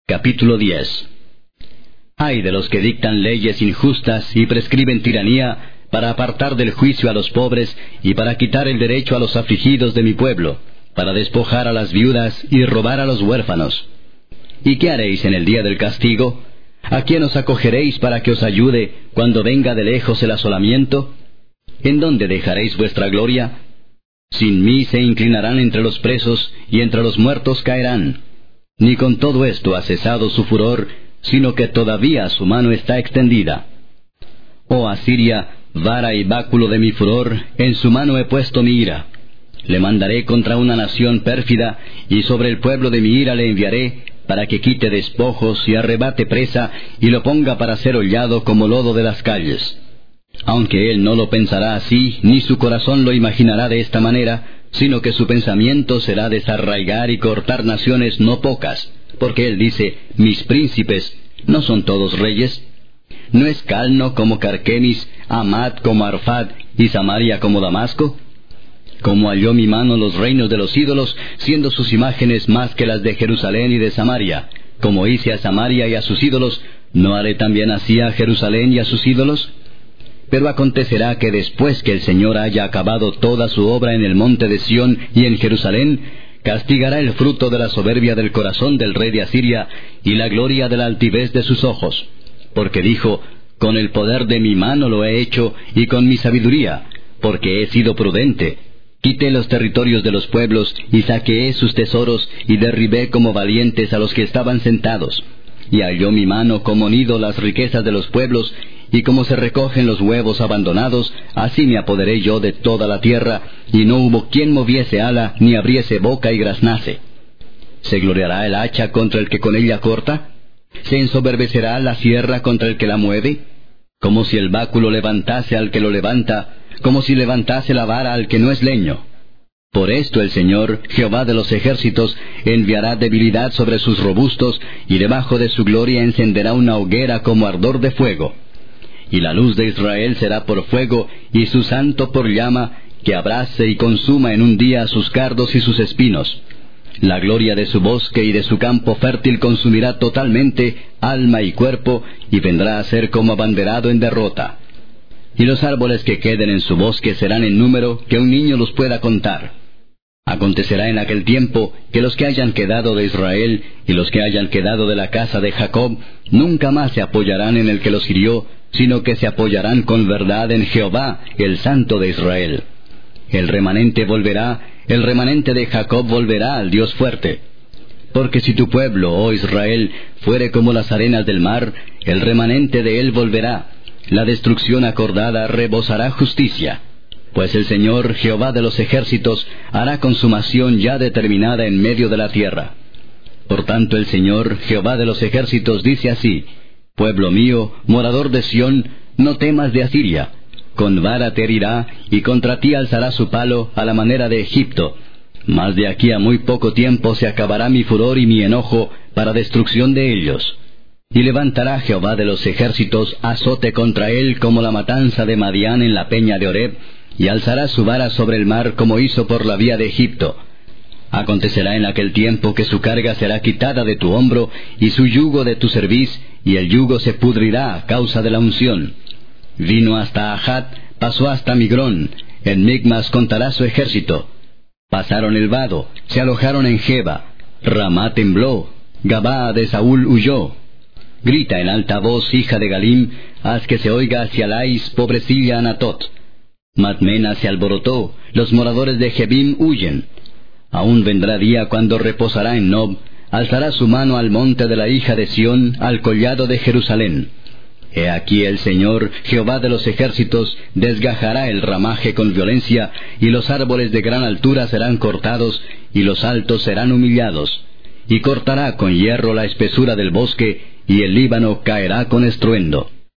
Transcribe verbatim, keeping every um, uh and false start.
Capítulo diez. Ay de los que dictan leyes injustas y prescriben tiranía para apartar del juicio a los pobres y para quitar el derecho a los afligidos de mi pueblo, para despojar a las viudas y robar a los huérfanos. ¿Y qué haréis en el día del castigo? ¿A quién os acogeréis para que os ayude cuando venga de lejos el asolamiento? ¿En dónde dejaréis vuestra gloria? Sin mí se inclinarán entre los presos y entre los muertos caerán. Ni con todo esto ha cesado su furor, sino que todavía su mano está extendida. Oh Asiria, vara y báculo de mi furor, en su mano he puesto mi ira. Le mandaré contra una nación pérfida, y sobre el pueblo de mi ira le enviaré, para que quite despojos y arrebate presa, y lo ponga para ser hollado como lodo de las calles. Aunque él no lo pensará así, ni su corazón lo imaginará de esta manera, sino que su pensamiento será desarraigar y cortar naciones no pocas, porque él dice, mis príncipes, ¿no son todos reyes? ¿No es Calno como Carquemis, Amad como Arfad, y Samaria como Damasco? Como halló mi mano los reinos de los ídolos, siendo sus imágenes más que las de Jerusalén y de Samaria, como hice a Samaria y a sus ídolos, ¿no haré también así a Jerusalén y a sus ídolos? Pero acontecerá que después que el Señor haya acabado toda su obra en el monte de Sión y en Jerusalén, castigará el fruto de la soberbia del corazón del rey de Asiria y la gloria de la altivez de sus ojos. Porque dijo, con el poder de mi mano lo he hecho y con mi sabiduría, porque he sido prudente. Quité los territorios de los pueblos y saqueé sus tesoros y derribé como valientes a los que estaban sentados. Y halló mi mano como nido las riquezas de los pueblos, y como se recogen los huevos abandonados, así me apoderé yo de toda la tierra, y no hubo quien moviese ala, ni abriese boca y graznase. ¿Se gloriará el hacha contra el que con ella corta? ¿Se ensoberbecerá la sierra contra el que la mueve? Como si el báculo levantase al que lo levanta, como si levantase la vara al que no es leño. Por esto el Señor, Jehová de los ejércitos, enviará debilidad sobre sus robustos, y debajo de su gloria encenderá una hoguera como ardor de fuego. Y la luz de Israel será por fuego, y su santo por llama, que abrase y consuma en un día sus cardos y sus espinos. La gloria de su bosque y de su campo fértil consumirá totalmente alma y cuerpo, y vendrá a ser como abanderado en derrota. Y los árboles que queden en su bosque serán en número que un niño los pueda contar. Acontecerá en aquel tiempo que los que hayan quedado de Israel y los que hayan quedado de la casa de Jacob nunca más se apoyarán en el que los hirió, sino que se apoyarán con verdad en Jehová, el Santo de Israel. El remanente volverá, el remanente de Jacob volverá al Dios fuerte. Porque si tu pueblo, oh Israel, fuere como las arenas del mar, el remanente de él volverá. La destrucción acordada rebosará justicia. Pues el Señor, Jehová de los ejércitos, hará consumación ya determinada en medio de la tierra. Por tanto el Señor, Jehová de los ejércitos, dice así, pueblo mío, morador de Sión, no temas de Asiria. Con vara te herirá, y contra ti alzará su palo a la manera de Egipto. Mas de aquí a muy poco tiempo se acabará mi furor y mi enojo para destrucción de ellos. Y levantará Jehová de los ejércitos azote contra él como la matanza de Madián en la peña de Oreb, y alzará su vara sobre el mar como hizo por la vía de Egipto. Acontecerá en aquel tiempo que su carga será quitada de tu hombro, y su yugo de tu cerviz, y el yugo se pudrirá a causa de la unción. Vino hasta Ahat, pasó hasta Migrón, en Migmas contará su ejército. Pasaron el vado, se alojaron en Geba, Ramá tembló, Gabaa de Saúl huyó. Grita en alta voz, hija de Galim, haz que se oiga hacia Lais, pobrecilla Anatot. Madmena se alborotó, los moradores de Jebim huyen. Aún vendrá día cuando reposará en Nob, alzará su mano al monte de la hija de Sión, al collado de Jerusalén. He aquí el Señor, Jehová de los ejércitos, desgajará el ramaje con violencia, y los árboles de gran altura serán cortados, y los altos serán humillados. Y cortará con hierro la espesura del bosque, y el Líbano caerá con estruendo.